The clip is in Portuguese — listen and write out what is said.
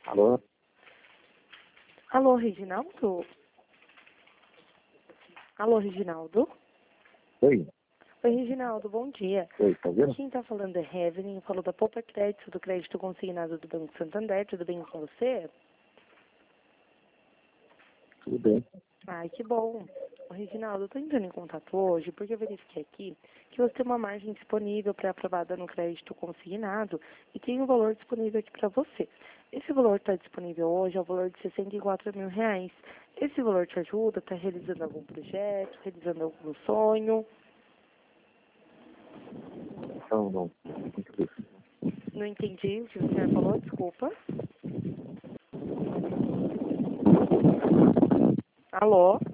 Alô? Alô, Reginaldo? Alô, Reginaldo? Oi? Oi, Reginaldo, bom dia. Oi, tá vendo? Quem está falando é Evelyn, falou da Poupa Crédito, do crédito consignado do Banco Santander. Tudo bem com você? Tudo bem. Ai, que bom. Ô, Reginaldo, eu estou entrando em contato hoje porque eu verifiquei aqui que você tem uma margem disponível pré-aprovada no crédito consignado e tem um valor disponível aqui para você. Esse valor que está disponível hoje é o valor de R$ 64.000. Esse valor te ajuda? Está realizando algum projeto, realizando algum sonho? Não. Não entendi o que o senhor falou, desculpa. Alô?